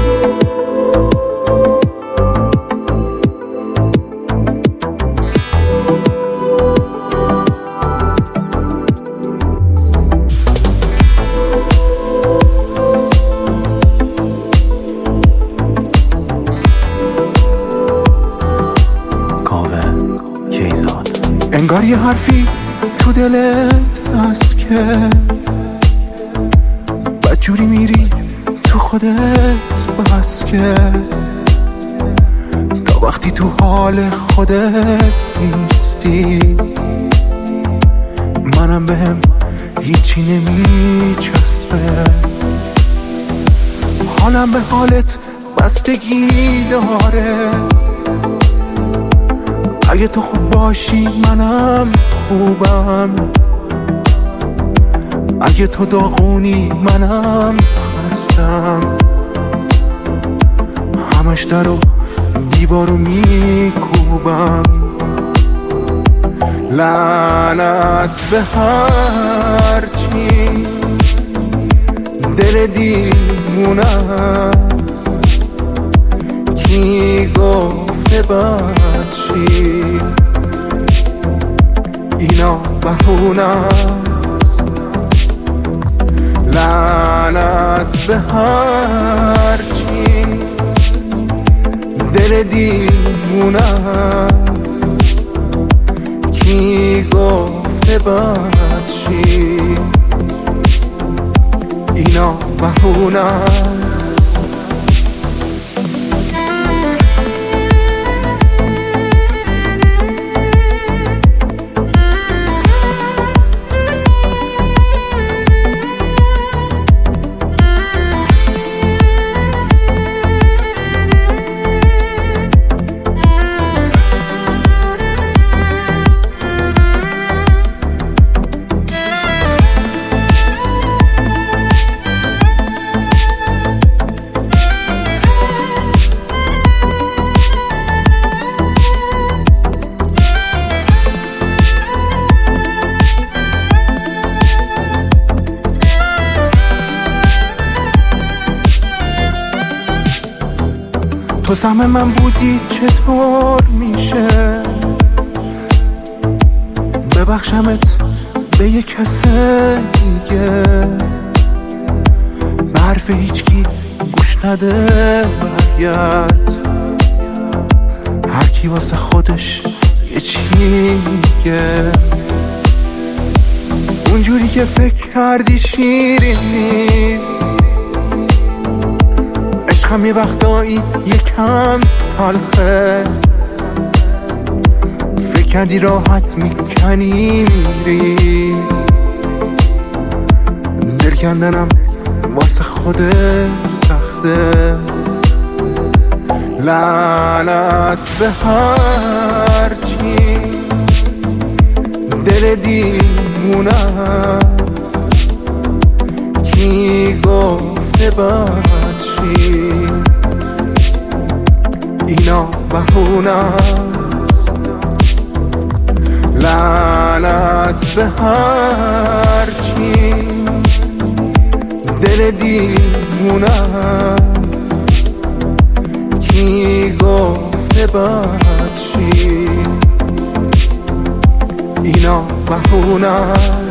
انگار یه حرفی تو دلت هست که بدجوری میری تو خودت بس که تا وقتی تو حال خودت نیستی منم بهم هیچی نمیچسبه. حالم به حالت بستگی داره، اگه تو خوب باشی منم خوبم، اگه تو داغونی منم خستم. همش در و دیوارو میکوبم. لعنت به هرچی دل دیوونه است، کی گفته بد چی اینا بهونه است. لعنت به هرچی دل دیوونه است، کی گفته بد چی اینا بهونه است. تو سهم من بودی چطور میشه ببخشمت به یه کس دیگه؟ به حرف هیچکی گوش نده برگرد، هر کی واسه خودش یه چی میگه. اونجوری که فکر کردی شیرین نیست، عشقم یه وقتایی یکم تلخه. فکر کردی راحت میکنی میری، دل کندنم واسه خودت سخته. لعنت به هرچی دل دیوونه است، کی گفته بد چی اینا بهونه است. لعنت به هرچی دل دیوونه است، کی گفته بد چی اینا بهونه است.